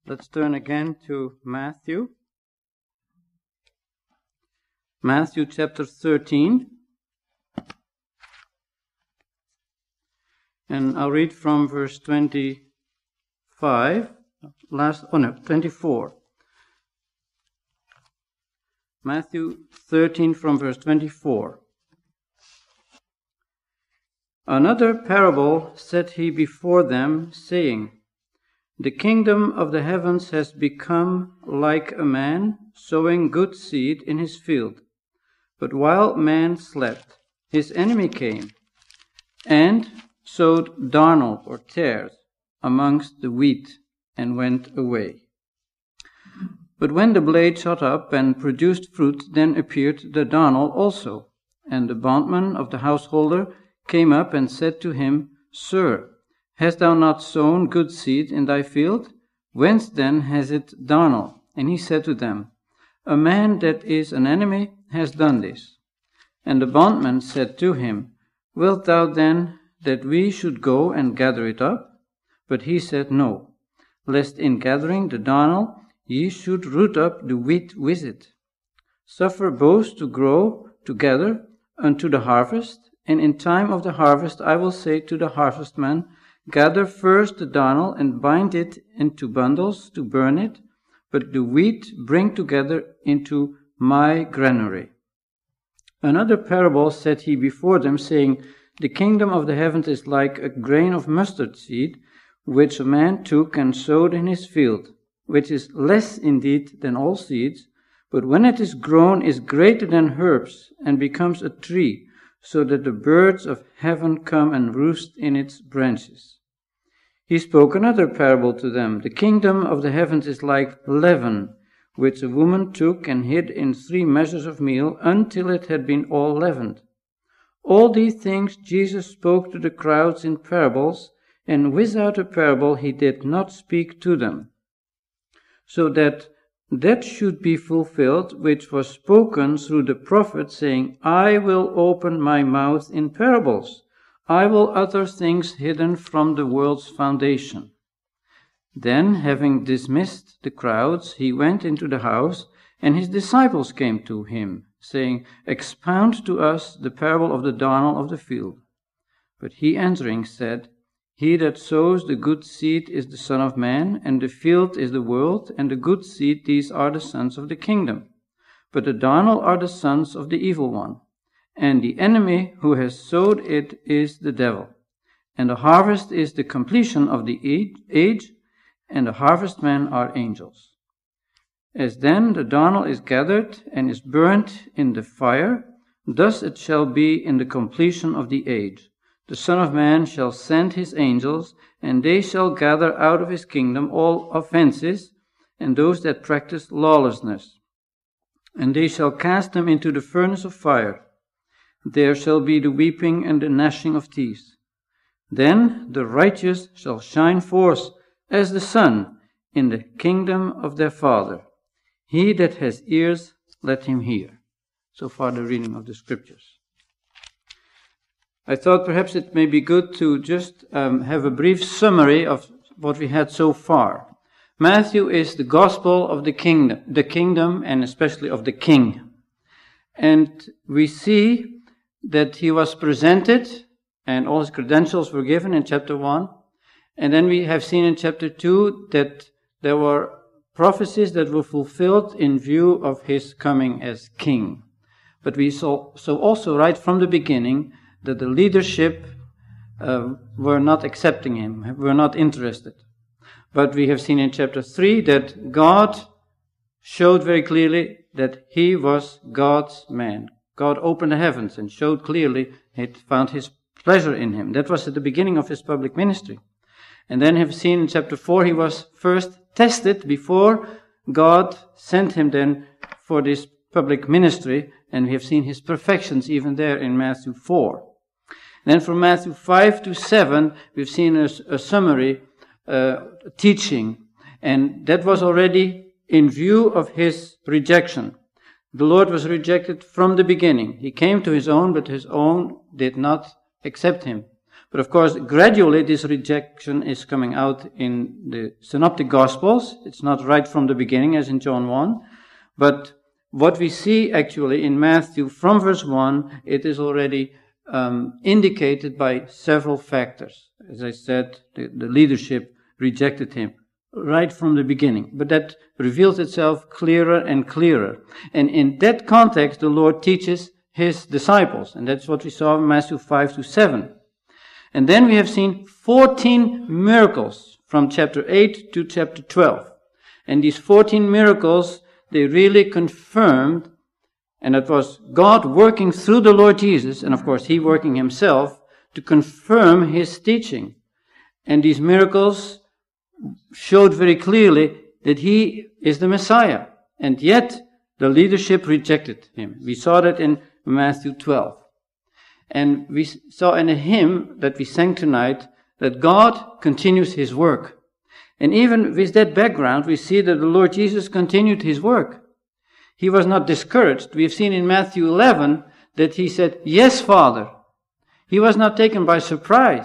Let's turn again to Matthew. Matthew chapter 13. And I'll read from verse 24. Matthew 13 from verse 24. Another parable set he before them, saying, The kingdom of the heavens has become like a man sowing good seed in his field. But while man slept, his enemy came and sowed darnel or tares amongst the wheat and went away. But when the blade shot up and produced fruit, then appeared the darnel also. And the bondman of the householder came up and said to him, Sir, hast thou not sown good seed in thy field? Whence then has it darnel? And he said to them, A man that is an enemy has done this. And the bondman said to him, Wilt thou then that we should go and gather it up? But he said, No, lest in gathering the darnel ye should root up the wheat with it. Suffer both to grow together unto the harvest, and in time of the harvest I will say to the harvestman, Gather first the darnel and bind it into bundles to burn it, but the wheat bring together into my granary. Another parable said he before them, saying, The kingdom of the heavens is like a grain of mustard seed, which a man took and sowed in his field, which is less indeed than all seeds, but when it is grown is greater than herbs, and becomes a tree, so that the birds of heaven come and roost in its branches. He spoke another parable to them. The kingdom of the heavens is like leaven, which a woman took and hid in 3 measures of meal, until it had been all leavened. All these things Jesus spoke to the crowds in parables, and without a parable he did not speak to them, so that should be fulfilled which was spoken through the prophet, saying, I will open my mouth in parables. I will utter things hidden from the world's foundation. Then, having dismissed the crowds, he went into the house, and his disciples came to him, saying, Expound to us the parable of the darnel of the field. But he answering said, He that sows the good seed is the Son of Man, and the field is the world, and the good seed, these are the sons of the kingdom. But the darnel are the sons of the evil one. And the enemy who has sowed it is the devil. And the harvest is the completion of the age, and the harvestmen are angels. As then the darnel is gathered and is burnt in the fire, thus it shall be in the completion of the age. The Son of Man shall send his angels, and they shall gather out of his kingdom all offenses, and those that practice lawlessness. And they shall cast them into the furnace of fire. There shall be the weeping and the gnashing of teeth. Then the righteous shall shine forth as the sun in the kingdom of their Father. He that has ears, let him hear. So far the reading of the scriptures. I thought perhaps it may be good to just have a brief summary of what we had so far. Matthew is the gospel of the kingdom and especially of the king. And we see that he was presented and all his credentials were given in chapter 1. And then we have seen in chapter 2 that there were prophecies that were fulfilled in view of his coming as king. But we saw also right from the beginning that the leadership were not accepting him, were not interested. But we have seen in chapter 3 that God showed very clearly that he was God's man. God opened the heavens and showed clearly it found his pleasure in him. That was at the beginning of his public ministry. And then we have seen in chapter 4 he was first tested before God sent him then for this public ministry, and we have seen his perfections even there in Matthew 4. Then from Matthew 5 to 7, we've seen a summary teaching, and that was already in view of his rejection. The Lord was rejected from the beginning. He came to his own, but his own did not accept him. But of course, gradually this rejection is coming out in the Synoptic Gospels. It's not right from the beginning as in John 1. But what we see actually in Matthew from verse 1, it is already indicated by several factors. As I said, the leadership rejected him right from the beginning. But that reveals itself clearer and clearer. And in that context, the Lord teaches his disciples. And that's what we saw in Matthew 5-7. And then we have seen 14 miracles from chapter 8 to chapter 12. And these 14 miracles, they really confirmed, and it was God working through the Lord Jesus, and of course he working himself, to confirm his teaching. And these miracles showed very clearly that he is the Messiah. And yet the leadership rejected him. We saw that in Matthew 12. And we saw in a hymn that we sang tonight that God continues his work. And even with that background, we see that the Lord Jesus continued his work. He was not discouraged. We have seen in Matthew 11 that he said, "Yes, Father." He was not taken by surprise.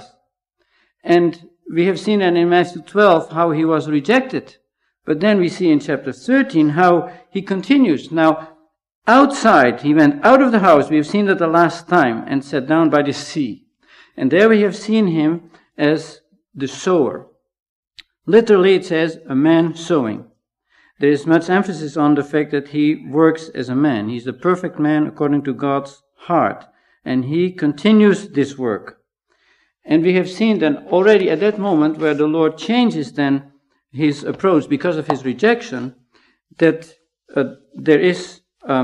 And we have seen in Matthew 12 how he was rejected. But then we see in chapter 13 how he continues. Now, outside, he went out of the house, we have seen that the last time, and sat down by the sea. And there we have seen him as the sower. Literally it says, a man sowing. There is much emphasis on the fact that he works as a man. He's the perfect man according to God's heart. And he continues this work. And we have seen then already at that moment where the Lord changes then his approach because of his rejection, that there is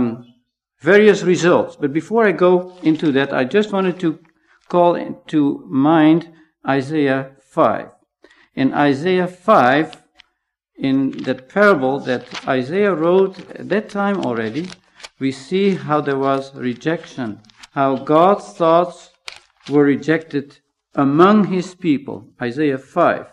various results. But before I go into that, I just wanted to call to mind Isaiah 5. In Isaiah 5, in that parable that Isaiah wrote at that time already, we see how there was rejection, how God's thoughts were rejected among his people. Isaiah 5.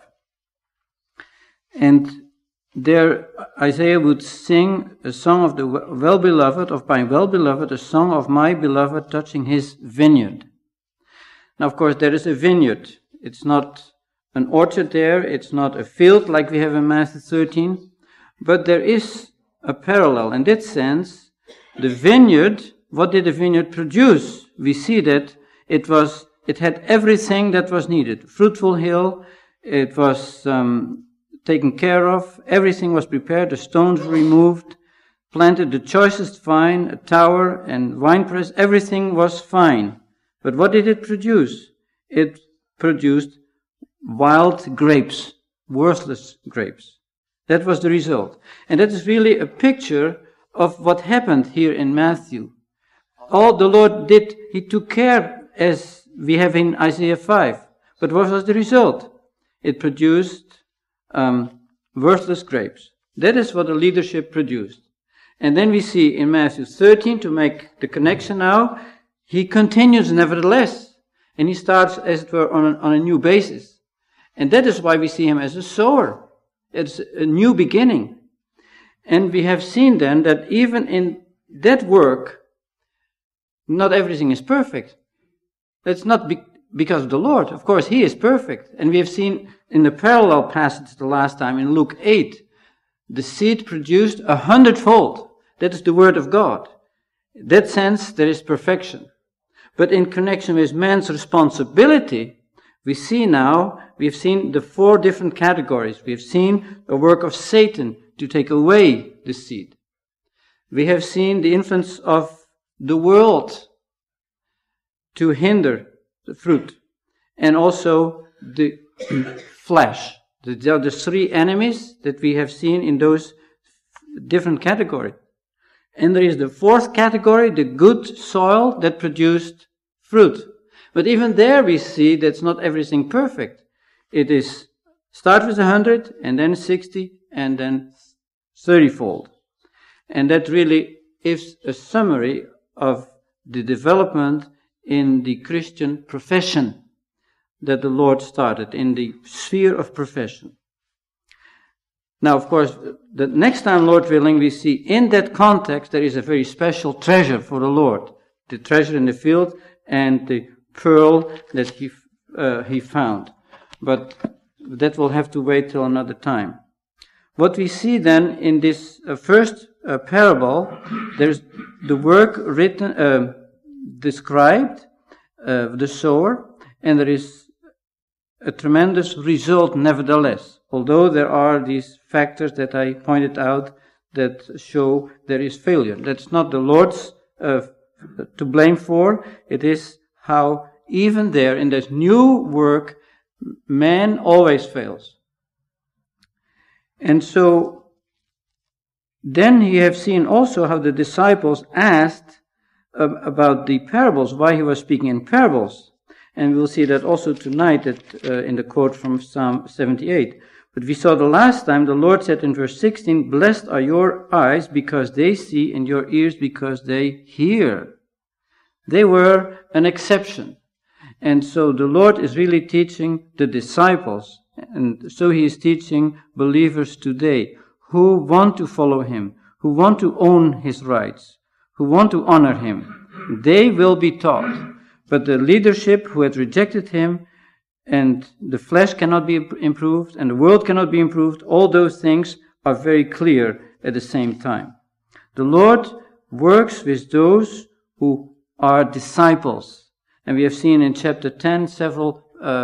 And there Isaiah would sing a song of the well-beloved, of my well-beloved, a song of my beloved touching his vineyard. Now, of course, there is a vineyard. It's not an orchard there. It's not a field like we have in Matthew 13. But there is a parallel. In that sense, the vineyard, what did the vineyard produce? We see that it had everything that was needed. Fruitful hill, it was taken care of, everything was prepared, the stones were removed, planted the choicest vine, a tower and winepress, everything was fine. But what did it produce? It produced wild grapes, worthless grapes. That was the result. And that is really a picture of what happened here in Matthew. All the Lord did, he took care as we have in Isaiah 5. But what was the result? It produced worthless grapes. That is what the leadership produced. And then we see in Matthew 13, to make the connection now, he continues nevertheless. And he starts, as it were, on a new basis. And that is why we see him as a sower. It's a new beginning. And we have seen then that even in that work, not everything is perfect. That's not because of the Lord. Of course, he is perfect. And we have seen in the parallel passage the last time in Luke 8, the seed produced 100-fold. That is the word of God. In that sense, there is perfection. But in connection with man's responsibility, we have seen the 4 different categories. We have seen the work of Satan to take away the seed. We have seen the influence of the world to hinder the fruit. And also the flesh. The 3 enemies that we have seen in those different categories. And there is the 4th category, the good soil that produced fruit. But even there we see that's not everything perfect. It is start with 100 and then 60 and then 30-fold. And that really is a summary of the development in the Christian profession that the Lord started, in the sphere of profession. Now, of course, the next time, Lord willing, we see in that context there is a very special treasure for the Lord. The treasure in the field and the pearl that he he found. But that will have to wait till another time. What we see then in this first parable, there's the work written, described, the sower, and there is a tremendous result nevertheless. Although there are these factors that I pointed out that show there is failure. That's not the Lord's to blame for. It is how even there in this new work, man always fails. And so then you have seen also how the disciples asked about the parables, why he was speaking in parables. And we'll see that also tonight in the quote from Psalm 78. But we saw the last time the Lord said in verse 16, "Blessed are your eyes because they see, and your ears because they hear." They were an exception. And so the Lord is really teaching the disciples, and so he is teaching believers today who want to follow him, who want to own his rights, who want to honor him. They will be taught. But the leadership who had rejected him, and the flesh cannot be improved, and the world cannot be improved, all those things are very clear at the same time. The Lord works with those who are disciples. And we have seen in chapter 10 several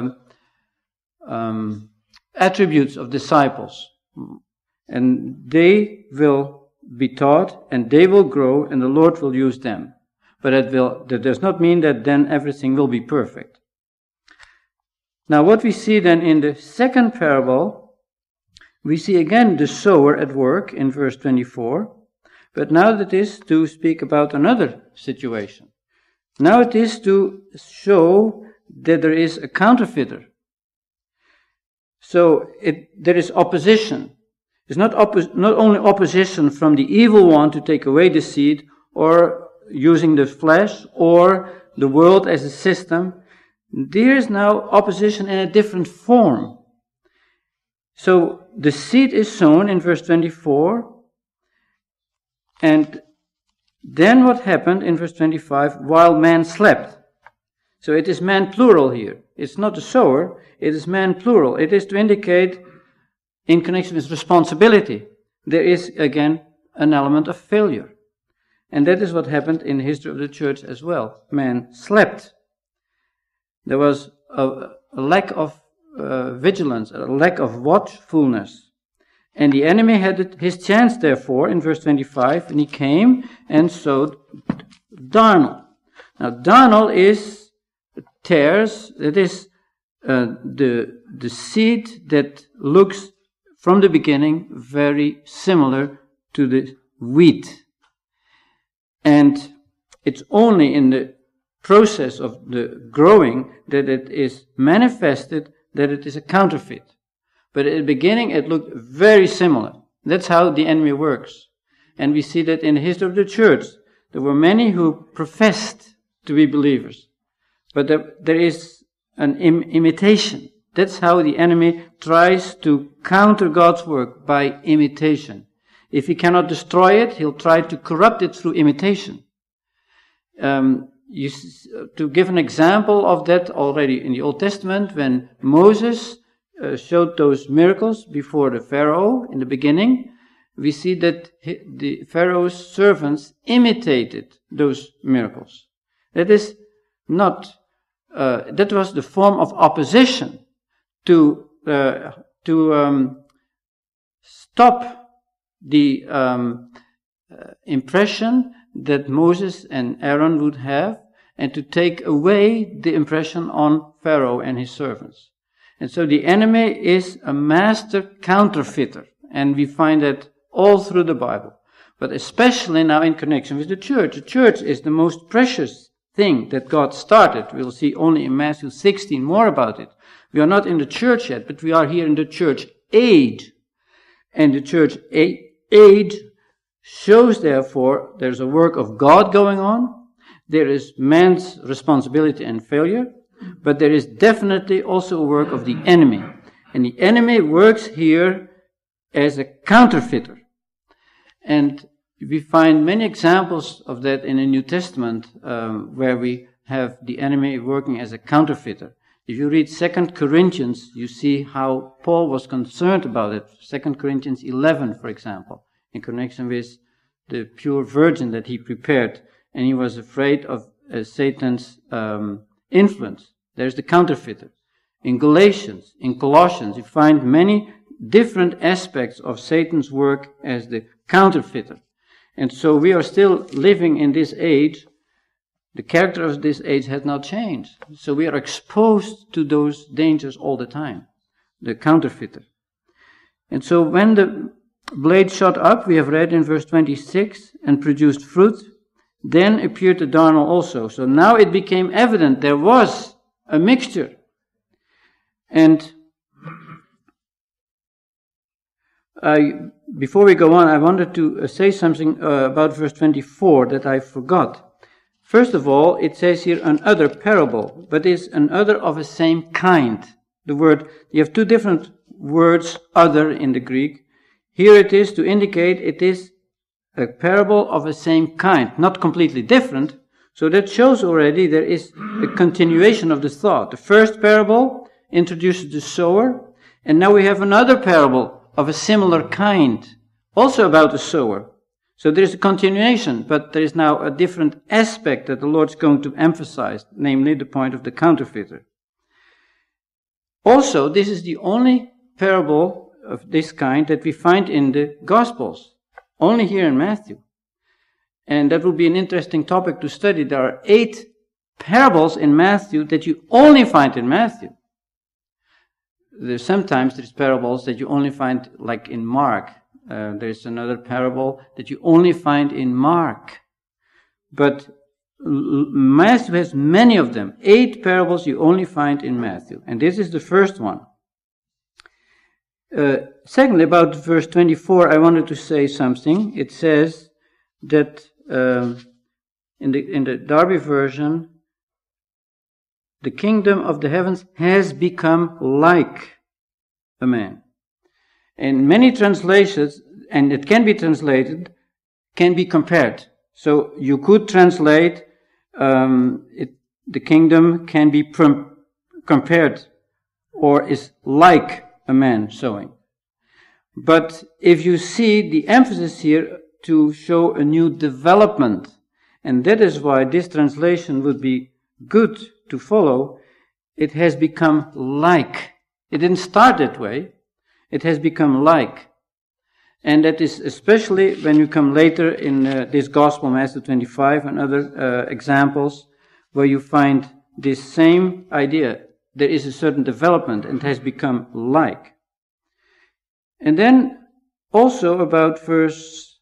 attributes of disciples. And they will be taught, and they will grow, and the Lord will use them. But that does not mean that then everything will be perfect. Now what we see then in the second parable, we see again the sower at work in verse 24. But now that is to speak about another situation. Now it is to show that there is a counterfeiter. So there is opposition. It's not only opposition from the evil one to take away the seed, or using the flesh, or the world as a system. There is now opposition in a different form. So the seed is sown in verse 24, and then what happened in verse 25? While man slept. So it is man plural here. It's not the sower, it is man plural. It is to indicate, in connection with responsibility, there is again an element of failure. And that is what happened in the history of the church as well. Man slept. There was a lack of vigilance, a lack of watchfulness. And the enemy had his chance, therefore, in verse 25, and he came and sowed darnel. Now, darnel is tares. It is the seed that looks from the beginning very similar to the wheat. And it's only in the process of the growing that it is manifested that it is a counterfeit. But at the beginning it looked very similar. That's how the enemy works. And we see that in the history of the church. There were many who professed to be believers. But there is an imitation. That's how the enemy tries to counter God's work, by imitation. If he cannot destroy it, he'll try to corrupt it through imitation. To give an example of that, already in the Old Testament, when Moses showed those miracles before the Pharaoh in the beginning, we see that the Pharaoh's servants imitated those miracles. That is not, that was the form of opposition to stop the impression that Moses and Aaron would have, and to take away the impression on Pharaoh and his servants. And so the enemy is a master counterfeiter, and we find that all through the Bible, but especially now in connection with the church. The church is the most precious thing that God started. We'll see only in Matthew 16 more about it. We are not in the church yet, but we are here in the church age. And the church age shows, therefore, there's a work of God going on. There is man's responsibility and failure, but there is definitely also a work of the enemy. And the enemy works here as a counterfeiter. And we find many examples of that in the New Testament, where we have the enemy working as a counterfeiter. If you read 2 Corinthians, you see how Paul was concerned about it. 2 Corinthians 11, for example, in connection with the pure virgin that he prepared, and he was afraid of Satan's influence. There's the counterfeiter. In Galatians, in Colossians, you find many different aspects of Satan's work as the counterfeiter. And so we are still living in this age. The character of this age has not changed. So we are exposed to those dangers all the time. The counterfeiter. And so when the blade shot up, we have read in verse 26, and produced fruit, then appeared the darnel also. So now it became evident there was a mixture. And before we go on, I wanted to say something about verse 24 that I forgot. First of all, it says here another parable, but it's another of the same kind. You have two different words, other, in the Greek. Here it is to indicate it is a parable of the same kind, not completely different. So that shows already there is a continuation of the thought. The first parable introduces the sower, and now we have another parable of a similar kind, also about the sower. So there is a continuation, but there is now a different aspect that the Lord's going to emphasize, namely the point of the counterfeiter. Also, this is the only parable of this kind that we find in the Gospels, only here in Matthew. And that will be an interesting topic to study. There are 8 parables in Matthew that you only find in Matthew. Sometimes there's parables that you only find like in Mark. There's another parable that you only find in Mark. But Matthew has many of them. 8 parables you only find in Matthew. And this is the first one. Secondly, about verse 24, I wanted to say something. It says that in the Darby version, the kingdom of the heavens has become like a man. In many translations, and it can be translated, can be compared. So you could translate the kingdom can be compared or is like a man sowing. But if you see the emphasis here to show a new development, and that is why this translation would be good to follow, it has become like. It didn't start that way. It has become like. And that is especially when you come later in this Gospel, Matthew 25 and other examples, where you find this same idea. There is a certain development and it has become like. And then also about verse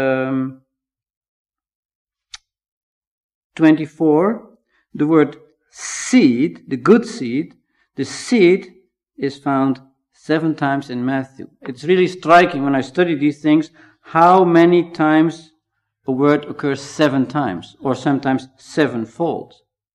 24, the word seed, the good seed, the seed is found 7 times in Matthew. It's really striking when I study these things how many times a word occurs 7 times, or sometimes 7-fold.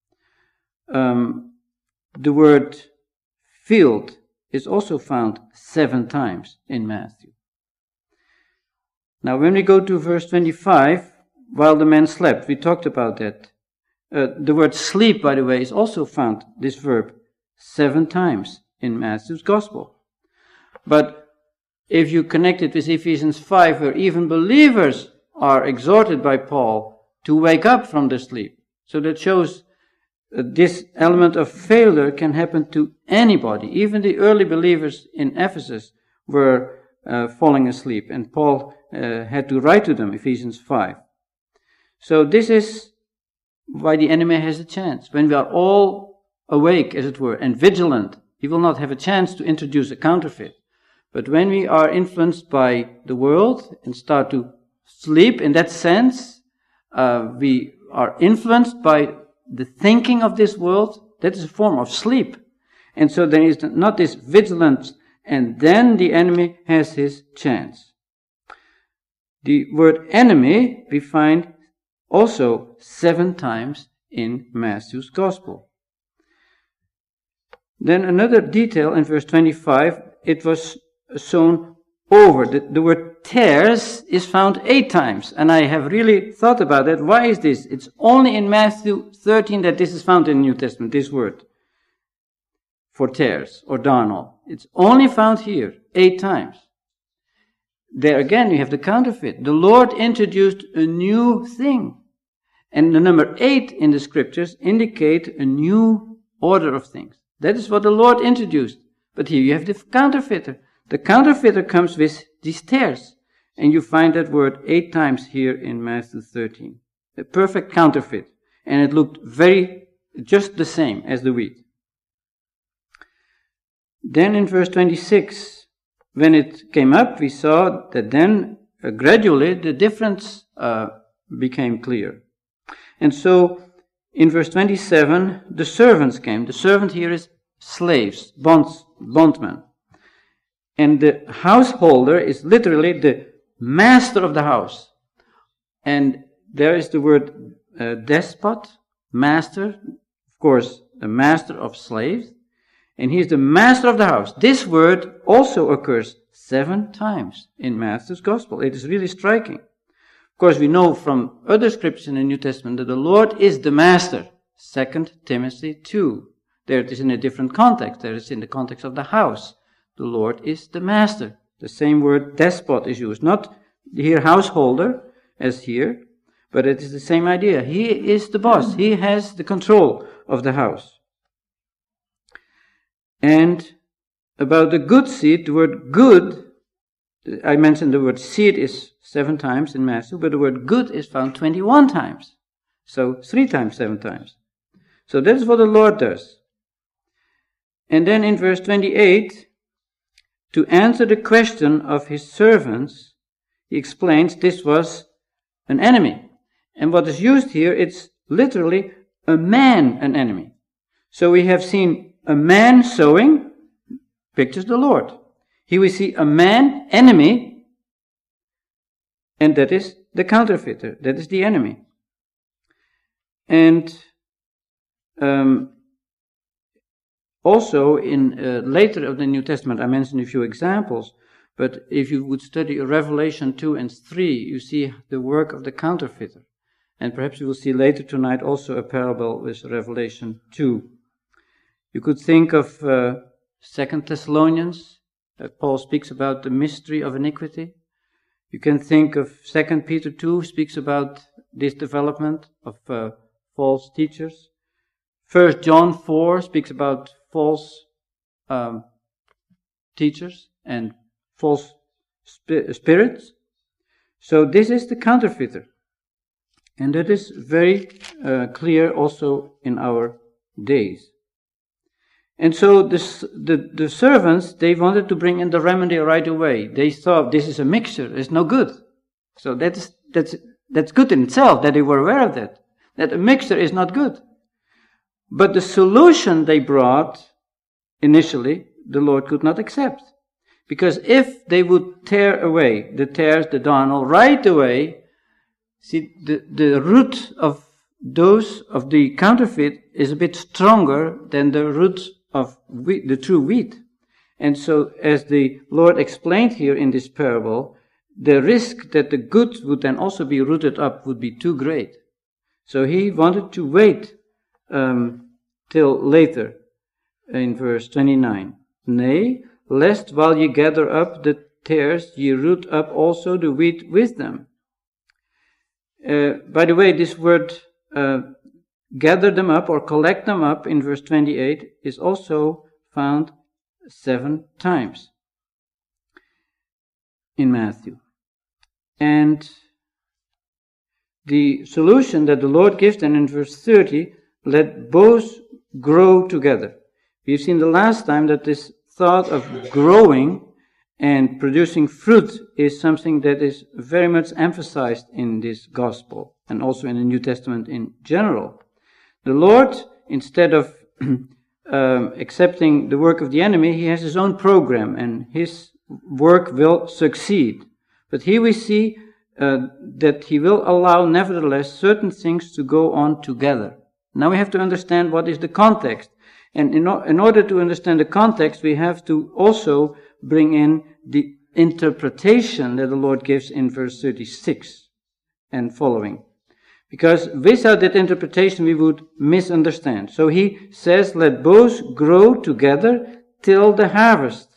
The word field is also found 7 times in Matthew. Now when we go to verse 25, while the man slept, we talked about that. The word sleep, by the way, is also found, this verb, 7 times in Matthew's Gospel. But if you connect it with Ephesians 5, where even believers are exhorted by Paul to wake up from their sleep. So that shows this element of failure can happen to anybody. Even the early believers in Ephesus were falling asleep, and Paul had to write to them, Ephesians 5. So this is why the enemy has a chance. When we are all awake, as it were, and vigilant, he will not have a chance to introduce a counterfeit. But when we are influenced by the world and start to sleep in that sense, we are influenced by the thinking of this world. That is a form of sleep. And so there is not this vigilance, and then the enemy has his chance. The word enemy we find also 7 times in Matthew's Gospel. Then another detail in verse 25, it was sown over. The word tares is found 8 times, and I have really thought about that. Why is this? It's only in Matthew 13 that this is found in the New Testament, this word. for tares or darnel. It's only found here 8 times. There again you have the counterfeit. The Lord introduced a new thing. And the number 8 in the scriptures indicate a new order of things. That is what the Lord introduced. But here you have the counterfeiter. The counterfeiter comes with these tares. And you find that word 8 times here in Matthew 13. A perfect counterfeit. And it looked just the same as the wheat. Then in verse 26, when it came up, we saw that then gradually the difference became clear. And so in verse 27, the servants came. The servant here is slaves, bondmen. And the householder is literally the master of the house. And there is the word despot, master, of course, the master of slaves. And he is the master of the house. This word also occurs 7 times in Matthew's Gospel. It is really striking. Of course, we know from other scriptures in the New Testament that the Lord is the master. 2 Timothy 2. There it is in a different context. There it is in the context of the house. The Lord is the master. The same word despot is used. Not here householder as here, but it is the same idea. He is the boss. He has the control of the house. And about the good seed, the word good, I mentioned the word seed is 7 times in Matthew, but the word good is found 21 times. So 3 times, 7 times. So that is what the Lord does. And then in verse 28, to answer the question of his servants, he explains this was an enemy. And what is used here, it's literally a man, an enemy. So we have seen a man sowing, pictures the Lord. Here we see a man, enemy, and that is the counterfeiter, that is the enemy. And also in later of the New Testament, I mentioned a few examples, but if you would study Revelation 2 and 3, you see the work of the counterfeiter. And perhaps you will see later tonight also a parable with Revelation 2. You could think of 2 Thessalonians, that Paul speaks about the mystery of iniquity. You can think of 2 Peter 2, speaks about this development of false teachers. 1 John 4 speaks about false teachers and false spirits. So this is the counterfeiter. And that is very clear also in our days. And so the servants, they wanted to bring in the remedy right away. They thought this is a mixture, it's no good. So that's good in itself, that they were aware of that a mixture is not good. But the solution they brought, initially, the Lord could not accept. Because if they would tear away the tares, the darnel, right away, see, the root of the counterfeit is a bit stronger than the root of wheat, the true wheat. And so, as the Lord explained here in this parable, the risk that the good would then also be rooted up would be too great. So he wanted to wait till later, in verse 29. Nay, lest while ye gather up the tares, ye root up also the wheat with them. By the way, this word gather them up or collect them up in verse 28 is also found 7 times in Matthew. And the solution that the Lord gives then in verse 30, let both grow together. We've seen the last time that this thought of growing and producing fruit is something that is very much emphasized in this gospel and also in the New Testament in general. The Lord, instead of accepting the work of the enemy, he has his own program and his work will succeed. But here we see that he will allow nevertheless certain things to go on together. Now we have to understand what is the context. And in order to understand the context, we have to also bring in the interpretation that the Lord gives in verse 36 and following. Because without that interpretation we would misunderstand. So he says, let both grow together till the harvest.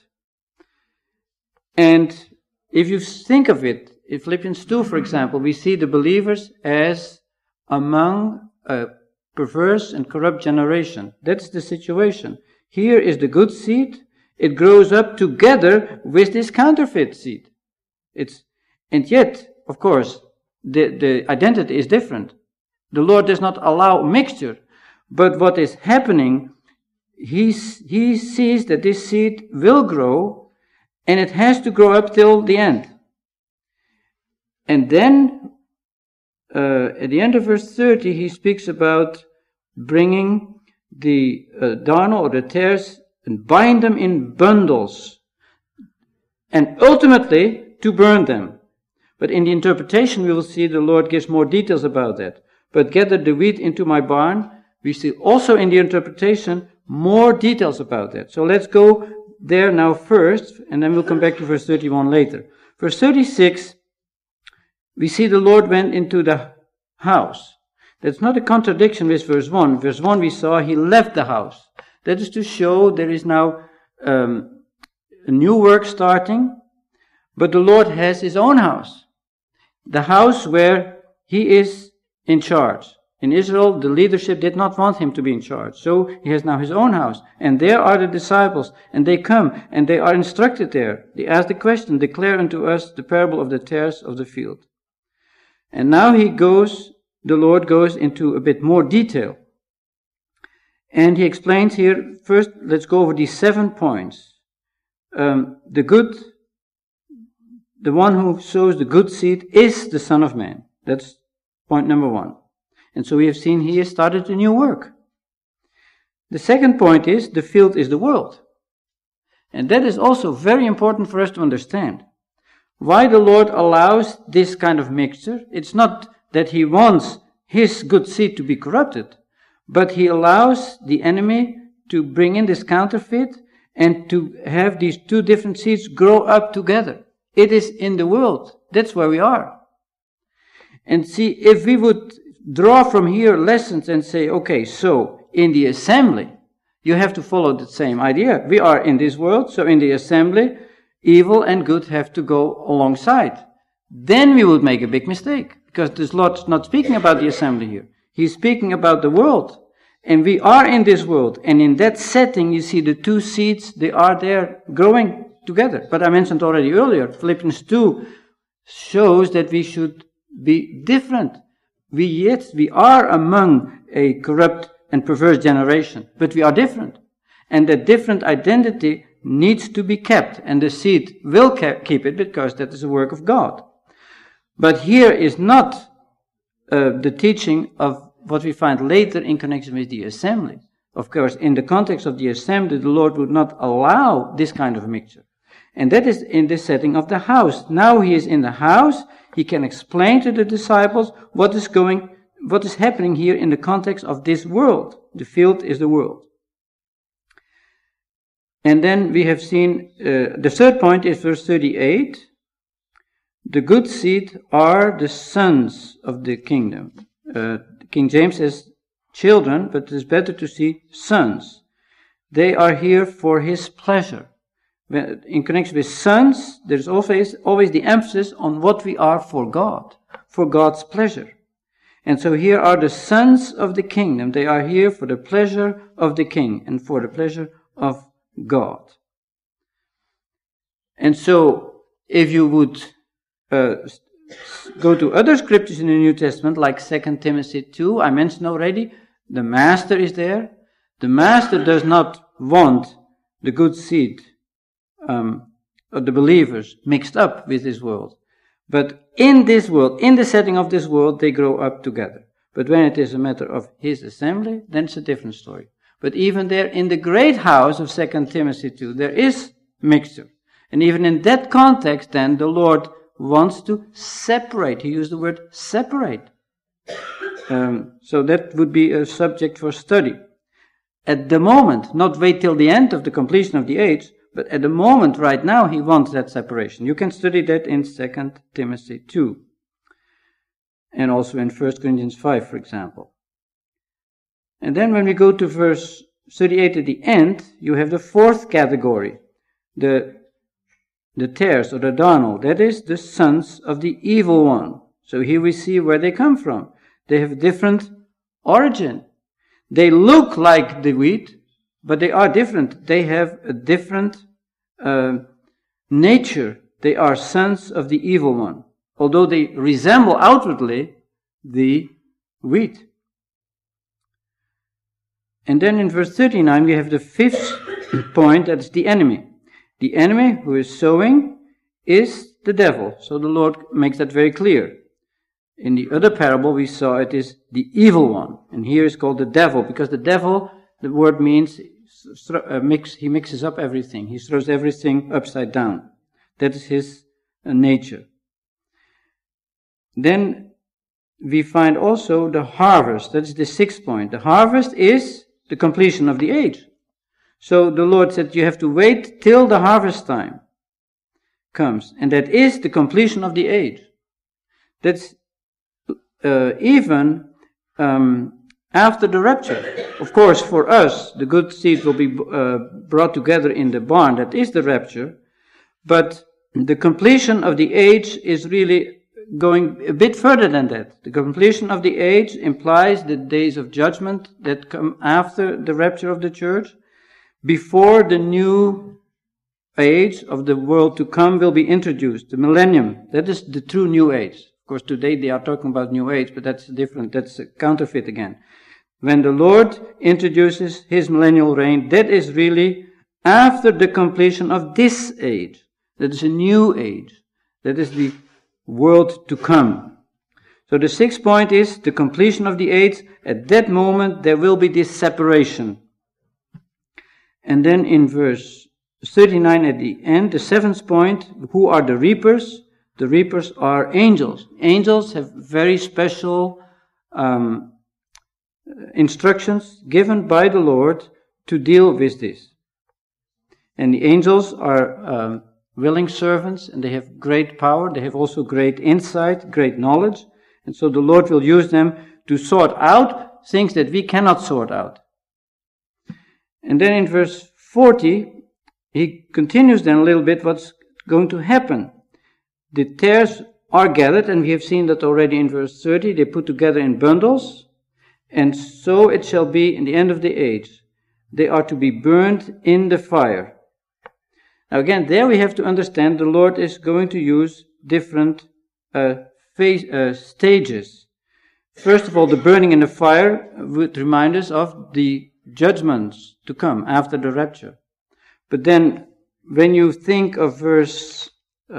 And if you think of it, in Philippians 2, for example, we see the believers as among a perverse and corrupt generation. That's the situation. Here is the good seed. It grows up together with this counterfeit seed. And yet, of course, the identity is different. The Lord does not allow mixture. But what is happening, he sees that this seed will grow, and it has to grow up till the end. And then, at the end of verse 30, he speaks about bringing the darnel or the tares and bind them in bundles, and ultimately to burn them. But in the interpretation we will see the Lord gives more details about that. But gather the wheat into my barn, we see also in the interpretation more details about that. So let's go there now first, and then we'll come back to verse 31 later. Verse 36, we see the Lord went into the house. That's not a contradiction with verse 1. Verse 1 we saw he left the house. That is to show there is now a new work starting, but the Lord has his own house. The house where he is in charge. In Israel, the leadership did not want him to be in charge. So he has now his own house. And there are the disciples. And they come and they are instructed there. They ask the question, declare unto us the parable of the tares of the field. And now the Lord goes into a bit more detail. And he explains here, first let's go over these 7 points. The one who sows the good seed is the Son of Man. That's point number 1. And so we have seen he has started a new work. The second point is the field is the world. And that is also very important for us to understand. Why the Lord allows this kind of mixture? It's not that he wants his good seed to be corrupted, but he allows the enemy to bring in this counterfeit and to have these two different seeds grow up together. It is in the world. That's where we are. And see, if we would draw from here lessons and say, okay, so in the assembly, you have to follow the same idea. We are in this world, so in the assembly, evil and good have to go alongside. Then we would make a big mistake, because this Lord's not speaking about the assembly here. He's speaking about the world. And we are in this world. And in that setting, you see the two seeds, they are there growing together. But I mentioned already earlier, Philippians 2 shows that we should be different. We are among a corrupt and perverse generation, but we are different. And that different identity needs to be kept, and the seed will keep it because that is a work of God. But here is not the teaching of what we find later in connection with the assembly. Of course, in the context of the assembly, the Lord would not allow this kind of mixture. And that is in the setting of the house. Now he is in the house. He can explain to the disciples what is happening here in the context of this world. The field is the world. And then we have seen, the third point is verse 38. The good seed are the sons of the kingdom. King James says children, but it is better to see sons. They are here for his pleasure. In connection with sons, there is always the emphasis on what we are for God, for God's pleasure. And so here are the sons of the kingdom. They are here for the pleasure of the king and for the pleasure of God. And so, if you would go to other scriptures in the New Testament, like 2 Timothy 2, I mentioned already, the master is there. The master does not want the good seed of the believers mixed up with this world. But in this world, in the setting of this world, they grow up together. But when it is a matter of his assembly, then it's a different story. But even there, in the great house of 2 Timothy 2, there is mixture. And even in that context, then, the Lord wants to separate. He used the word separate. So that would be a subject for study. At the moment, not wait till the end of the completion of the age, but at the moment, right now, he wants that separation. You can study that in 2 Timothy 2. and also in 1 Corinthians 5, for example. And then when we go to verse 38 at the end, you have the fourth category, the tares or the darnel. That is the sons of the evil one. So here we see where they come from. They have different origin. They look like the wheat, but they are different. They have a different nature. They are sons of the evil one, although they resemble outwardly the wheat. And then in verse 39 we have the fifth point, that's the enemy. The enemy who is sowing is the devil. So the Lord makes that very clear. In the other parable we saw it is the evil one. And here is called the devil, because the devil, the word means he mixes up everything. He throws everything upside down. That is his nature. Then we find also the harvest. That is the sixth point. The harvest is the completion of the age. So the Lord said you have to wait till the harvest time comes. And that is the completion of the age. That's even after the rapture. Of course, for us, the good seed will be brought together in the barn. That is the rapture. But the completion of the age is really going a bit further than that. The completion of the age implies the days of judgment that come after the rapture of the church, before the new age of the world to come will be introduced, the millennium. That is the true new age. Of course, today they are talking about new age, but that's different. That's a counterfeit again. When the Lord introduces his millennial reign, that is really after the completion of this age. That is a new age. That is the world to come. So the sixth point is the completion of the age. At that moment there will be this separation. And then in verse 39 at the end, the seventh point, who are the reapers? The reapers are angels. Angels have very special instructions given by the Lord to deal with this. And the angels are willing servants, and they have great power. They have also great insight, great knowledge. And so the Lord will use them to sort out things that we cannot sort out. And then in verse 40, he continues then a little bit what's going to happen. The tares are gathered, and we have seen that already in verse 30. They put together in bundles, and so it shall be in the end of the age. They are to be burned in the fire. Now again, there we have to understand the Lord is going to use different stages. First of all, the burning in the fire would remind us of the judgments to come after the rapture. But then, when you think of verse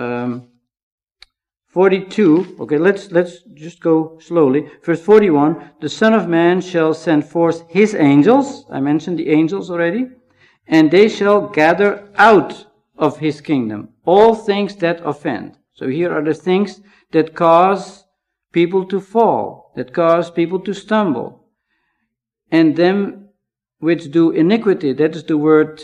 42, okay, let's just go slowly. Verse 41, the Son of Man shall send forth his angels. I mentioned the angels already. And they shall gather out of his kingdom all things that offend. So here are the things that cause people to fall, that cause people to stumble. And them which do iniquity, that is the word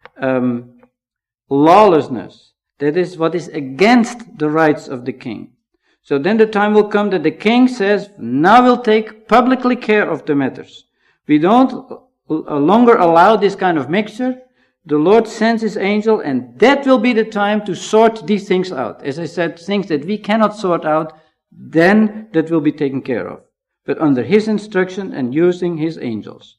lawlessness. That is what is against the rights of the king. So then the time will come that the king says, now we'll take publicly care of the matters. We don't longer allow this kind of mixture. The Lord sends his angel, and that will be the time to sort these things out. As I said, things that we cannot sort out, then that will be taken care of. But under his instruction and using his angels.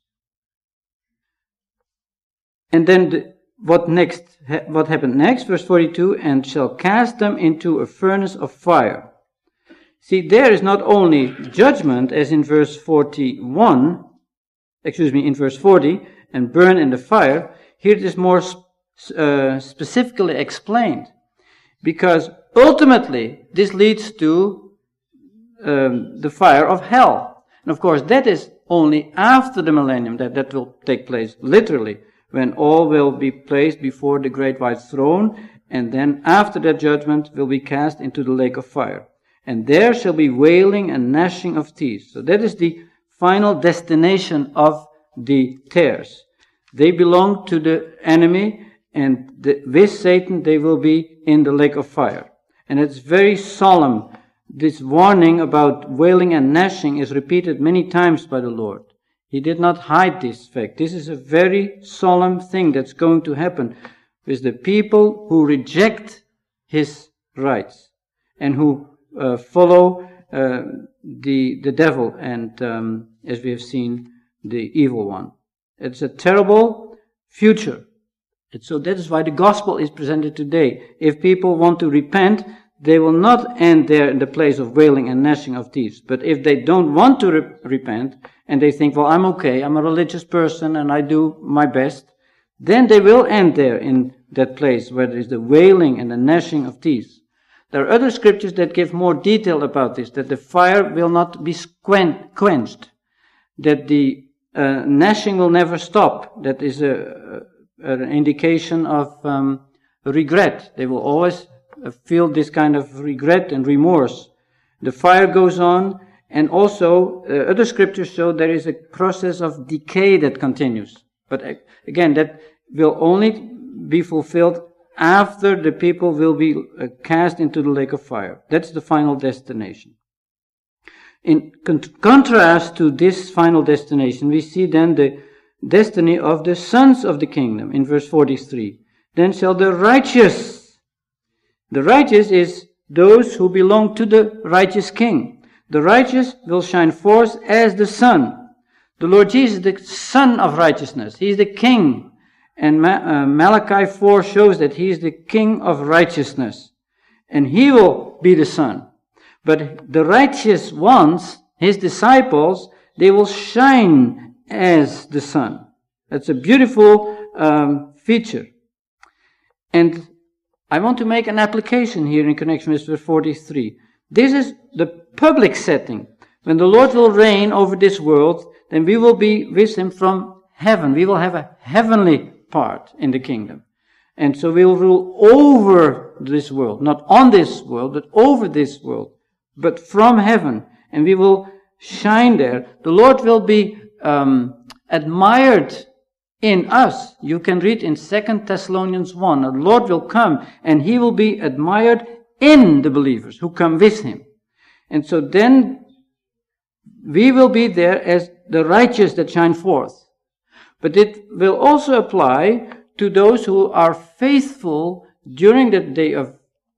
And then what happened next? Verse 42, and shall cast them into a furnace of fire. See, there is not only judgment, as in verse 40, and burn in the fire. Here it is more specifically explained, because ultimately this leads to the fire of hell. And of course that is only after the millennium that will take place, literally, when all will be placed before the great white throne, and then after that judgment will be cast into the lake of fire. And there shall be wailing and gnashing of teeth. So that is the final destination of the tares. They belong to the enemy, and with Satan they will be in the lake of fire. And it's very solemn this warning about wailing and gnashing is repeated many times by the Lord. He did not hide this fact. This is a very solemn thing that's going to happen with the people who reject his rights and who follow the devil and, as we have seen, the evil one. It's a terrible future. And so that is why the gospel is presented today. If people want to repent, they will not end there in the place of wailing and gnashing of teeth. But if they don't want to repent, and they think, well, I'm okay, I'm a religious person and I do my best, then they will end there in that place where there is the wailing and the gnashing of teeth. There are other scriptures that give more detail about this, that the fire will not be quenched, that the gnashing will never stop. That is an indication of regret. They will always feel this kind of regret and remorse. The fire goes on, and also other scriptures show there is a process of decay that continues. But again, that will only be fulfilled after the people will be cast into the lake of fire. That's the final destination. In contrast to this final destination, we see then the destiny of the sons of the kingdom in verse 43. Then shall the righteous is those who belong to the righteous king. The righteous will shine forth as the sun. The Lord Jesus, the Son of righteousness. He is the king. And Malachi 4 shows that he is the king of righteousness. And he will be the sun. But the righteous ones, his disciples, they will shine as the sun. That's a beautiful feature. And I want to make an application here in connection with verse 43. This is the public setting. When the Lord will reign over this world, then we will be with him from heaven. We will have a heavenly part in the kingdom. And so we will rule over this world. Not on this world, but over this world. But from heaven. And we will shine there. The Lord will be admired in us. You can read in 2 Thessalonians 1. The Lord will come and he will be admired in the believers who come with him. And so then we will be there as the righteous that shine forth. But it will also apply to those who are faithful during the day of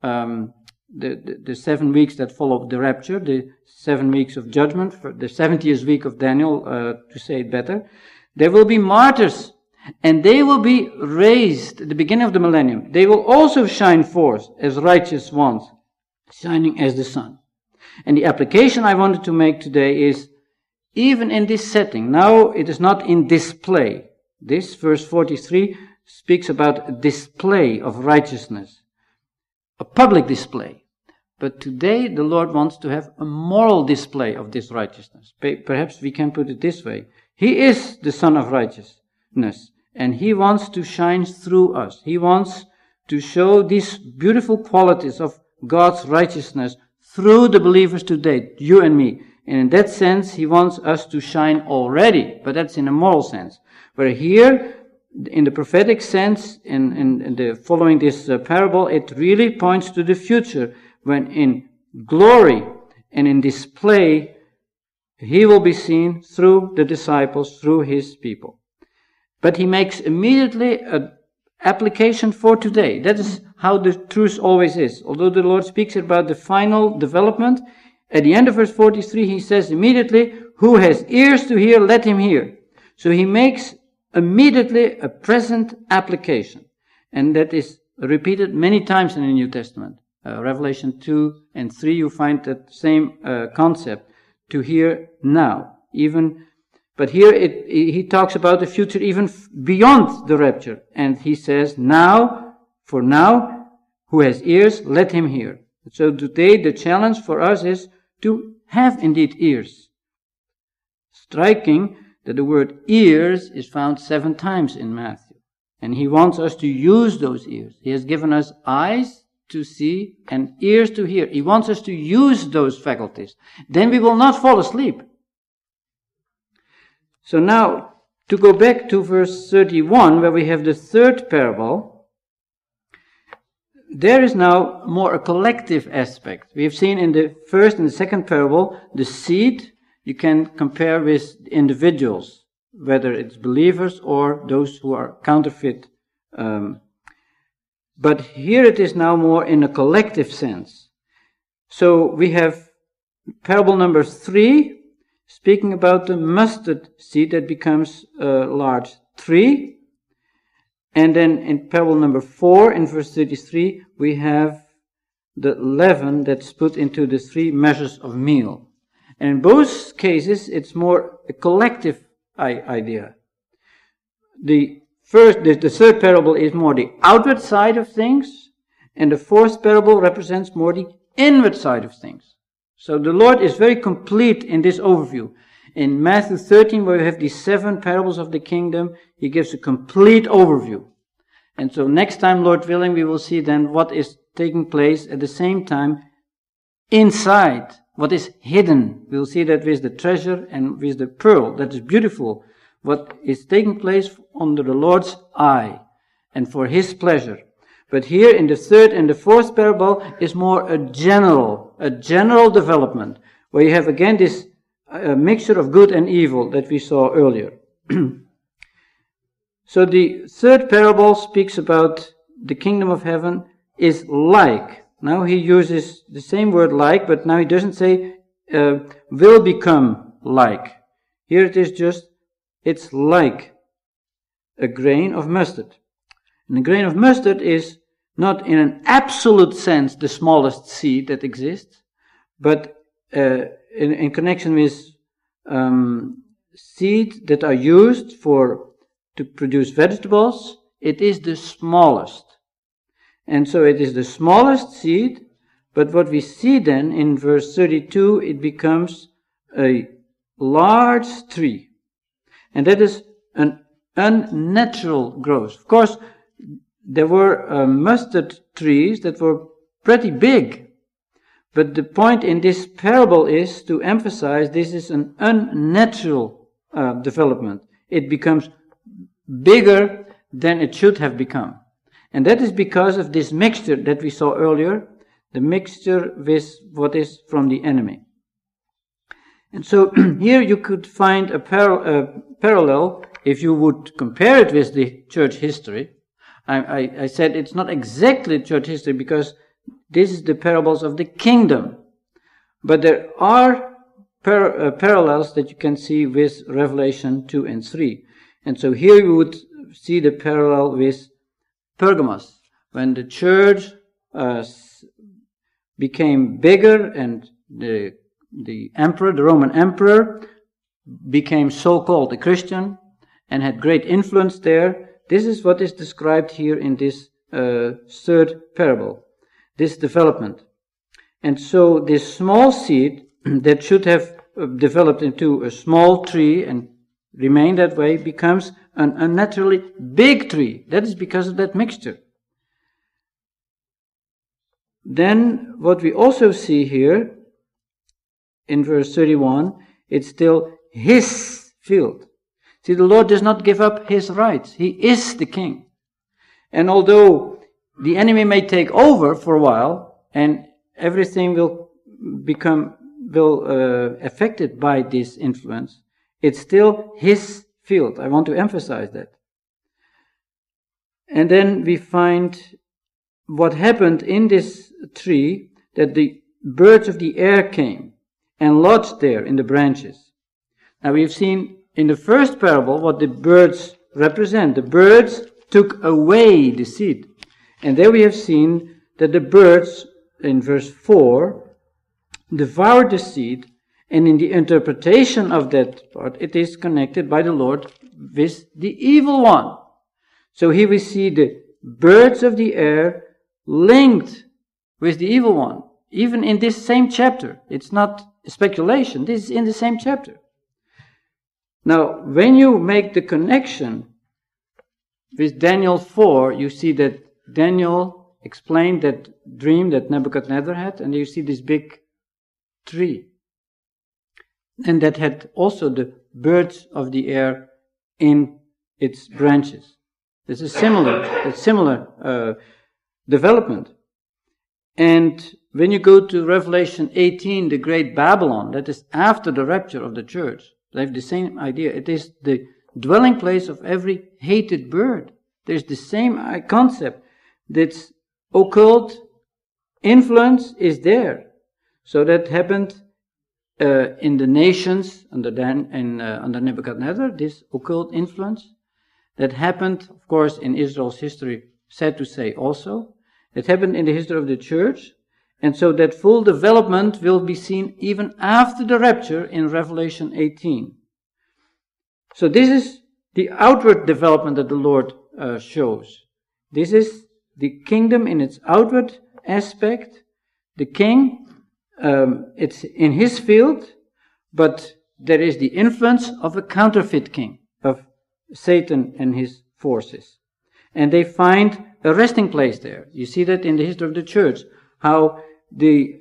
the 7 weeks that follow the rapture, the 7 weeks of judgment, for the 70th week of Daniel, to say it better. There will be martyrs, and they will be raised at the beginning of the millennium. They will also shine forth as righteous ones, shining as the sun. And the application I wanted to make today is, even in this setting, now it is not in display. This, verse 43, speaks about a display of righteousness, a public display. But today the Lord wants to have a moral display of this righteousness. Perhaps we can put it this way. He is the Son of righteousness, and he wants to shine through us. He wants to show these beautiful qualities of God's righteousness through the believers today, you and me. And in that sense, he wants us to shine already, but that's in a moral sense. Where here, in the prophetic sense, in the following this parable, it really points to the future, when in glory and in display, he will be seen through the disciples, through his people. But he makes immediately an application for today. That is how the truth always is. Although the Lord speaks about the final development, at the end of verse 43 he says immediately, who has ears to hear, let him hear. So he makes immediately a present application. And that is repeated many times in the New Testament. Revelation 2 and 3 you find that same concept. To hear now. But here he talks about the future even beyond the rapture. And he says, now, for now, who has ears, let him hear. So today the challenge for us is to have indeed ears. Striking that the word ears is found 7 times in Matthew. And he wants us to use those ears. He has given us eyes to see and ears to hear. He wants us to use those faculties. Then we will not fall asleep. So now, to go back to verse 31, where we have the third parable, there is now more a collective aspect. We have seen in the first and the second parable, the seed you can compare with individuals, whether it's believers or those who are counterfeit. But here it is now more in a collective sense. So we have parable number 3, speaking about the mustard seed that becomes a large tree. And then in parable number 4, in verse 33, we have the leaven that's put into the 3 measures of meal. And in both cases, it's more a collective idea. The third parable is more the outward side of things, and the fourth parable represents more the inward side of things. So the Lord is very complete in this overview. In Matthew 13, where we have these 7 parables of the kingdom, he gives a complete overview. And so next time, Lord willing, we will see then what is taking place at the same time inside, what is hidden. We will see that with the treasure and with the pearl. That is beautiful. What is taking place under the Lord's eye and for his pleasure. But here in the third and the fourth parable is more a general development, where you have again this mixture of good and evil that we saw earlier. So the third parable speaks about the kingdom of heaven is like. Now he uses the same word like, but now he doesn't say will become like. Here it is just, it's like a grain of mustard. And a grain of mustard is not in an absolute sense the smallest seed that exists, but in connection with seeds that are used to produce vegetables, it is the smallest. And so it is the smallest seed, but what we see then in verse 32, it becomes a large tree. And that is an unnatural growth. Of course, there were mustard trees that were pretty big. But the point in this parable is to emphasize this is an unnatural development. It becomes bigger than it should have become. And that is because of this mixture that we saw earlier, the mixture with what is from the enemy. And so here you could find a parallel if you would compare it with the church history. I said it's not exactly church history because this is the parables of the kingdom. But there are parallels that you can see with Revelation 2 and 3. And so here you would see the parallel with Pergamos, when the church became bigger and the emperor, the Roman emperor, became so-called a Christian and had great influence there. This is what is described here in this third parable, this development. And so this small seed that should have developed into a small tree and remain that way becomes an unnaturally big tree. That is because of that mixture. Then what we also see here in verse 31, it's still his field. See, the Lord does not give up his rights. He is the king. And although the enemy may take over for a while and everything will become affected by this influence, it's still his field. I want to emphasize that. And then we find what happened in this tree, that the birds of the air came and lodged there in the branches. Now we've seen in the first parable what the birds represent. The birds took away the seed. And there we have seen that the birds, in verse 4, devoured the seed. And in the interpretation of that part, it is connected by the Lord with the evil one. So here we see the birds of the air linked with the evil one. Even in this same chapter. It's not speculation. This is in the same chapter. Now, when you make the connection with Daniel 4, you see that Daniel explained that dream that Nebuchadnezzar had, and you see this big tree. And that had also the birds of the air in its branches. It's a similar development. And when you go to Revelation 18, the great Babylon, that is after the rapture of the church, they have the same idea. It is the dwelling place of every hated bird. There's the same concept. That's occult influence is there. So that happened in the nations under Nebuchadnezzar, this occult influence. That happened, of course, in Israel's history, sad to say also. It happened in the history of the church. And so that full development will be seen even after the rapture in Revelation 18. So this is the outward development that the Lord shows. This is the kingdom in its outward aspect. The king, it's in his field, but there is the influence of a counterfeit king, of Satan and his forces. And they find a resting place there. You see that in the history of the church, how the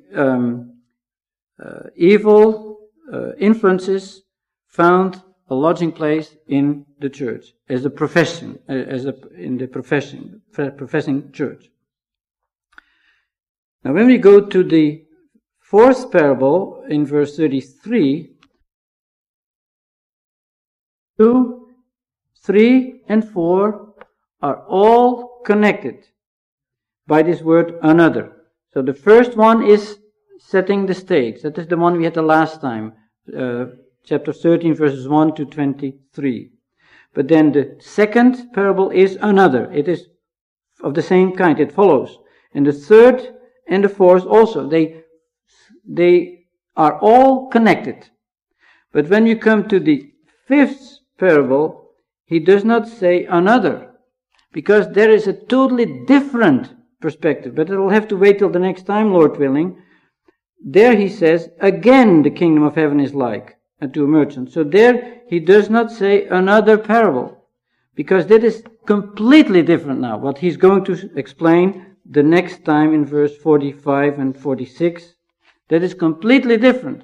evil influences found a lodging place in the church as a profession, in the professing church. Now, when we go to the fourth parable in verse 33, 2, 3, and 4 are all connected by this word another. So the first one is setting the stage. That is the one we had the last time, chapter 13, verses 1 to 23. But then the second parable is another. It is of the same kind. It follows. And the third and the fourth also. They are all connected. But when you come to the fifth parable, he does not say another, because there is a totally different perspective. But it will have to wait till the next time, Lord willing. There he says, again the kingdom of heaven is like unto a merchant. So there he does not say another parable, because that is completely different now. What he's going to explain the next time in verse 45 and 46, that is completely different.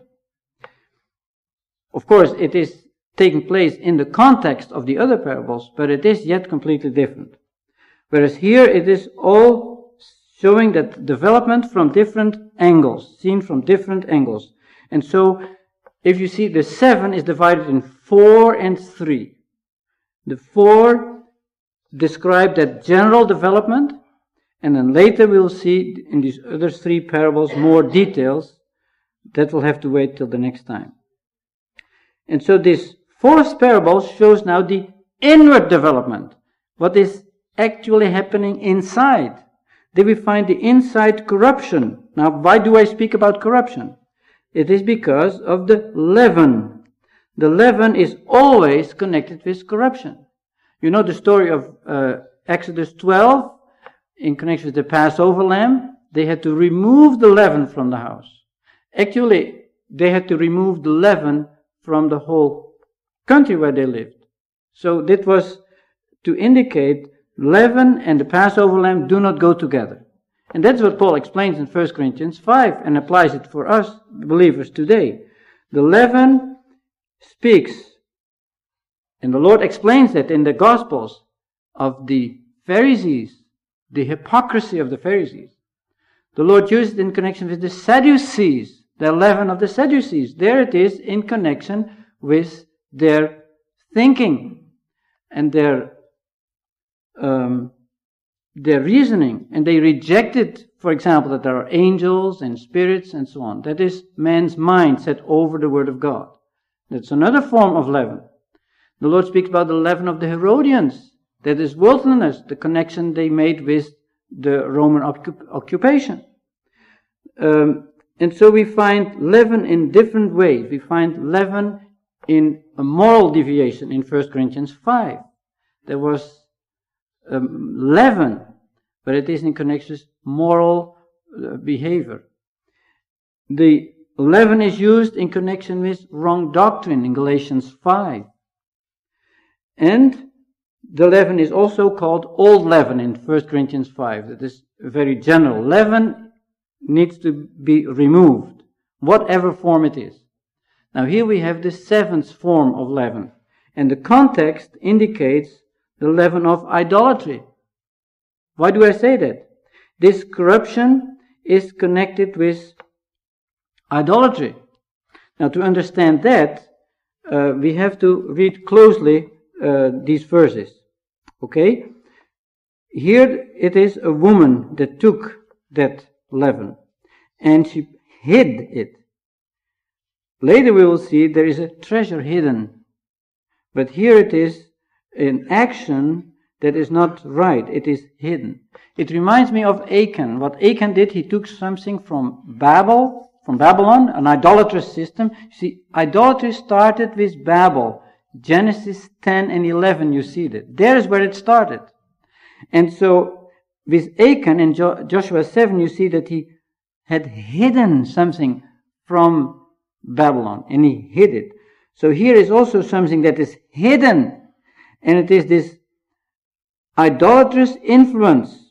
Of course, it is taking place in the context of the other parables, but it is yet completely different. Whereas here it is all showing that development from different angles, seen from different angles. And so, if you see, the 7 is divided in 4 and 3. The 4 describe that general development, and then later we'll see in these other 3 parables more details. That will have to wait till the next time. And so this fourth parable shows now the inward development. What is actually happening inside. There we find the inside corruption. Now, why do I speak about corruption? It is because of the leaven. The leaven is always connected with corruption. You know the story of Exodus 12 in connection with the Passover lamb. They had to remove the leaven from the house. Actually, they had to remove the leaven from the whole country where they lived. So that was to indicate leaven and the Passover lamb do not go together. And that's what Paul explains in 1 Corinthians 5 and applies it for us believers today. The leaven speaks, and the Lord explains that in the Gospels, of the Pharisees, the hypocrisy of the Pharisees. The Lord used it in connection with the Sadducees, the leaven of the Sadducees. There it is in connection with their thinking and their reasoning. And they rejected, for example, that there are angels and spirits and so on. That is man's mind set over the Word of God. That's another form of leaven. The Lord speaks about the leaven of the Herodians. That is worldliness, the connection they made with the Roman occupation. And so we find leaven in different ways. We find leaven in a moral deviation in 1 Corinthians 5. There was leaven, but it is in connection with moral behavior. The leaven is used in connection with wrong doctrine in Galatians 5. And the leaven is also called old leaven in 1 Corinthians 5. That is very general. Leaven needs to be removed, whatever form it is. Now here we have the 7th form of leaven. And the context indicates the leaven of idolatry. Why do I say that? This corruption is connected with idolatry. Now, to understand that, we have to read closely these verses. Okay? Here it is a woman that took that leaven, and she hid it. Later we will see there is a treasure hidden. But here it is an action that is not right. It is hidden. It reminds me of Achan. What Achan did, he took something from Babylon, an idolatrous system. See, idolatry started with Babel. Genesis 10 and 11, you see that. There is where it started. And so, with Achan in Joshua 7, you see that he had hidden something from Babylon, and he hid it. So here is also something that is hidden, and it is this idolatrous influence.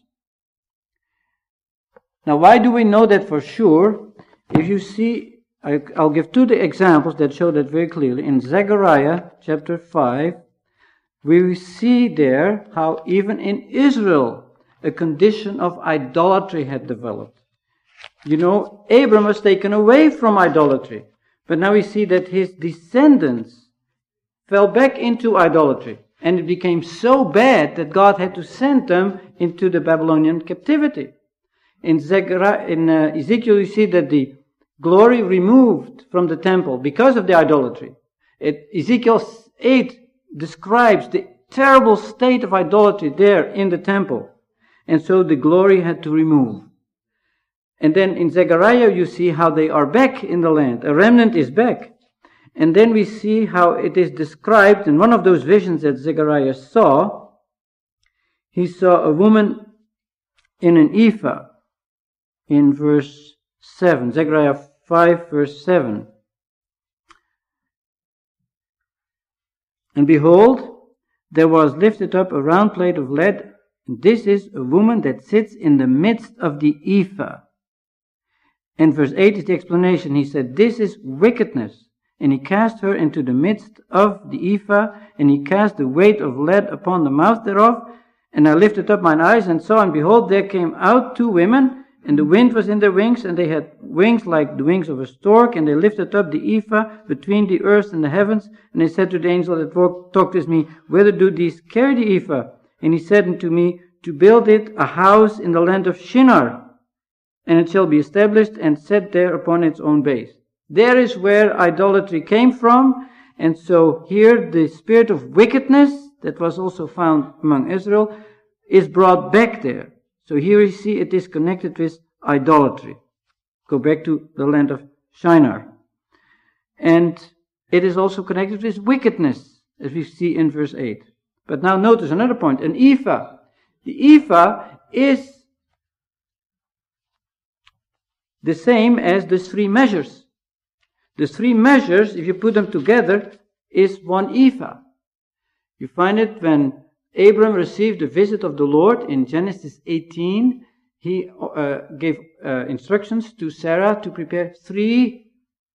Now, why do we know that for sure? If you see, I'll give two examples that show that very clearly. In Zechariah chapter 5, we see there how even in Israel a condition of idolatry had developed. You know, Abram was taken away from idolatry. But now we see that his descendants fell back into idolatry. And it became so bad that God had to send them into the Babylonian captivity. In Ezekiel, you see that the glory removed from the temple because of the idolatry. Ezekiel 8 describes the terrible state of idolatry there in the temple. And so the glory had to remove. And then in Zechariah you see how they are back in the land. A remnant is back. And then we see how it is described in one of those visions that Zechariah saw. He saw a woman in an ephah in verse 7. Zechariah 5 verse 7. And behold, there was lifted up a round plate of lead. This is a woman that sits in the midst of the ephah. And verse 8 is the explanation. He said, this is wickedness. And he cast her into the midst of the ephah, and he cast the weight of lead upon the mouth thereof. And I lifted up mine eyes and saw, and behold, there came out two women, and the wind was in their wings, and they had wings like the wings of a stork, and they lifted up the ephah between the earth and the heavens. And they said to the angel that talked with me, whither do these carry the ephah? And he said unto me, to build it a house in the land of Shinar. And it shall be established and set there upon its own base. There is where idolatry came from. And so here the spirit of wickedness that was also found among Israel is brought back there. So here you see it is connected with idolatry. Go back to the land of Shinar. And it is also connected with wickedness, as we see in verse 8. But now notice another point, an ephah. The ephah is the same as the three measures. The three measures, if you put them together, is one ephah. You find it when Abram received the visit of the Lord in Genesis 18. He gave instructions to Sarah to prepare three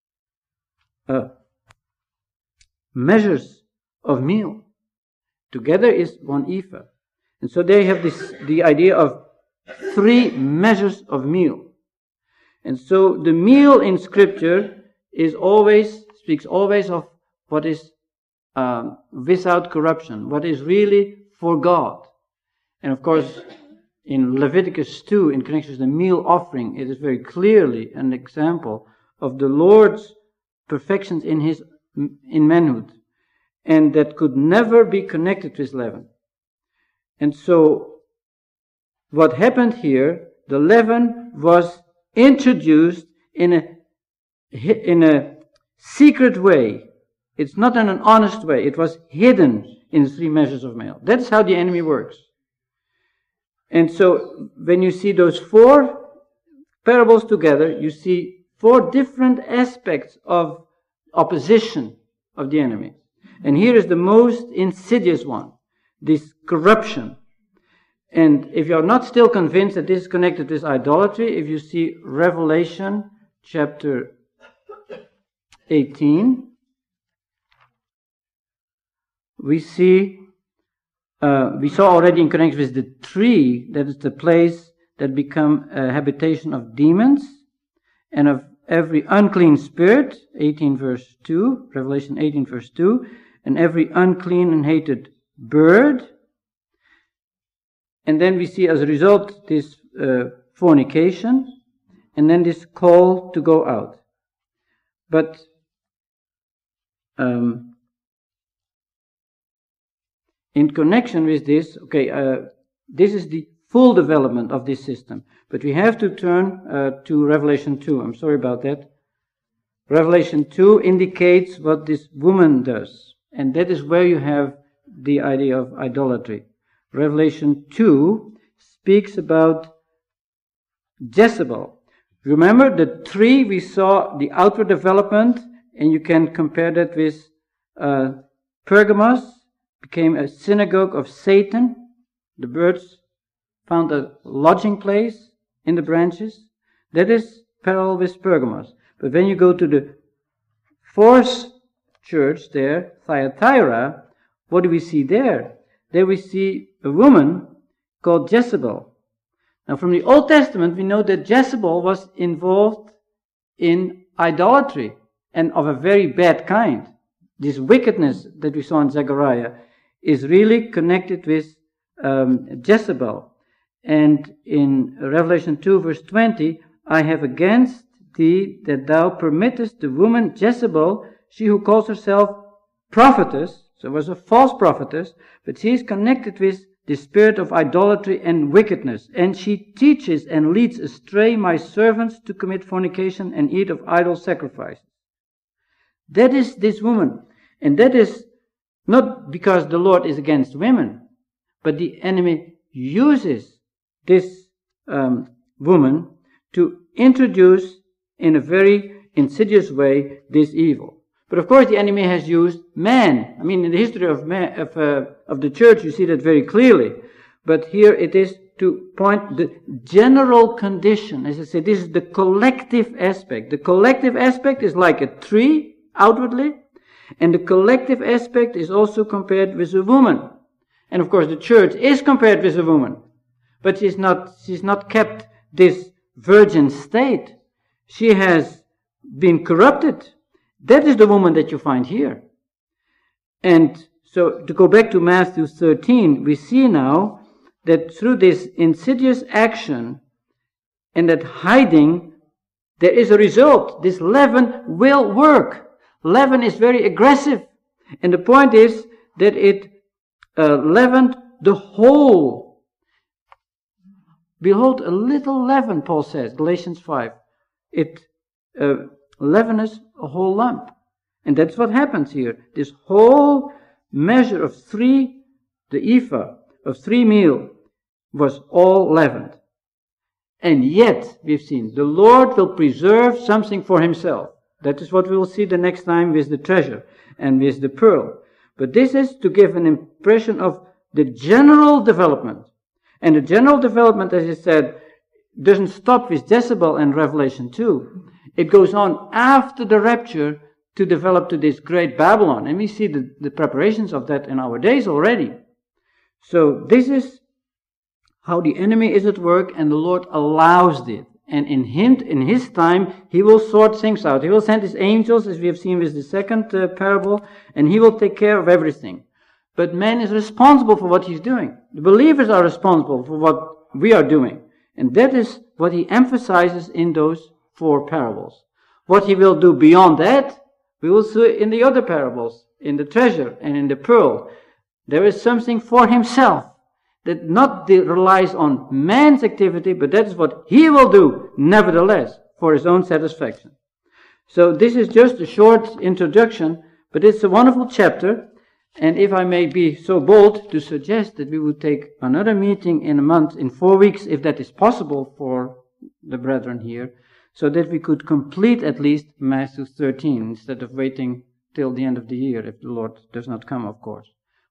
measures of meal. Together is one ephah. And so they have the idea of three measures of meal. And so the meal in Scripture speaks always of what is without corruption, what is really for God. And of course, in Leviticus 2, in connection with the meal offering, it is very clearly an example of the Lord's perfections in manhood, and that could never be connected with leaven. And so, what happened here, the leaven was introduced in a secret way. It's not in an honest way. It was hidden in the three measures of meal. That's how the enemy works. And so, when you see those four parables together, you see four different aspects of opposition of the enemy. And here is the most insidious one, this corruption. And if you're not still convinced that this is connected with idolatry, if you see Revelation chapter 18, we saw already in connection with the tree, that is the place that become a habitation of demons, and of every unclean spirit, 18 verse 2, Revelation 18 verse 2, and every unclean and hated bird. And then we see as a result this fornication, and then this call to go out. But in connection with this, this is the full development of this system. But we have to turn to Revelation 2. I'm sorry about that. Revelation 2 indicates what this woman does. And that is where you have the idea of idolatry. Revelation 2 speaks about Jezebel. Remember the tree, we saw the outward development, and you can compare that with Pergamos, became a synagogue of Satan. The birds found a lodging place in the branches. That is parallel with Pergamos. But when you go to the fourth church there, Thyatira, what do we see there? There we see a woman called Jezebel. Now from the Old Testament we know that Jezebel was involved in idolatry, and of a very bad kind. This wickedness that we saw in Zechariah is really connected with Jezebel. And in Revelation 2 verse 20, I have against thee that thou permittest the woman Jezebel, she who calls herself prophetess, so it was a false prophetess, but she is connected with the spirit of idolatry and wickedness, and she teaches and leads astray my servants to commit fornication and eat of idol sacrifices. That is this woman, and that is not because the Lord is against women, but the enemy uses this woman to introduce in a very insidious way this evil. But of course the enemy has used man. I mean, in the history of the church you see that very clearly. But here it is to point the general condition. As I said, this is the collective aspect. The collective aspect is like a tree outwardly, and the collective aspect is also compared with a woman. And of course the church is compared with a woman. But she's not kept this virgin state. She has been corrupted. That is the woman that you find here. And so to go back to Matthew 13, we see now that through this insidious action and that hiding, there is a result. This leaven will work. Leaven is very aggressive. And the point is that it leavened the whole. Behold, a little leaven, Paul says, Galatians 5. It leaveneth a whole lump. And that's what happens here. This whole measure of the ephah of 3 meal was all leavened. And yet, we've seen, the Lord will preserve something for himself. That is what we will see the next time with the treasure and with the pearl. But this is to give an impression of the general development. And the general development, as I said, doesn't stop with Jezebel and Revelation 2. It goes on after the rapture to develop to this great Babylon. And we see the preparations of that in our days already. So this is how the enemy is at work, and the Lord allows it. And in his time, he will sort things out. He will send his angels, as we have seen with the second parable, and he will take care of everything. But man is responsible for what he's doing. The believers are responsible for what we are doing. And that is what he emphasizes in those 4 parables. What he will do beyond that, we will see in the other parables, in the treasure and in the pearl. There is something for himself that not relies on man's activity, but that is what he will do, nevertheless, for his own satisfaction. So this is just a short introduction, but it's a wonderful chapter. And if I may be so bold to suggest that we would take another meeting in a month, in 4 weeks, if that is possible for the brethren here, so that we could complete at least Matthew 13, instead of waiting till the end of the year, if the Lord does not come, of course.